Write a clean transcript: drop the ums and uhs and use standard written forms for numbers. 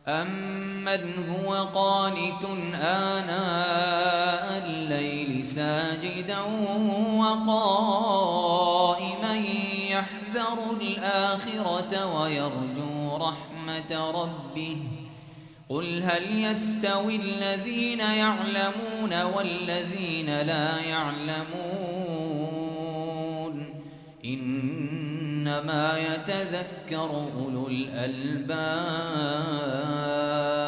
أَمَّنْ هُوَ قَانِتٌ آنَاءَ اللَّيْلِ سَاجِدًا وَقَائِمًا يَحْذَرُ الْآخِرَةَ وَيَرْجُو رَحْمَةَ رَبِّهِ قُلْ هَلْ يَسْتَوِي الَّذِينَ يَعْلَمُونَ وَالَّذِينَ لَا يَعْلَمُونَ إِنَّمَا يَتَذَكَّرُ أُولُو الْأَلْبَابِ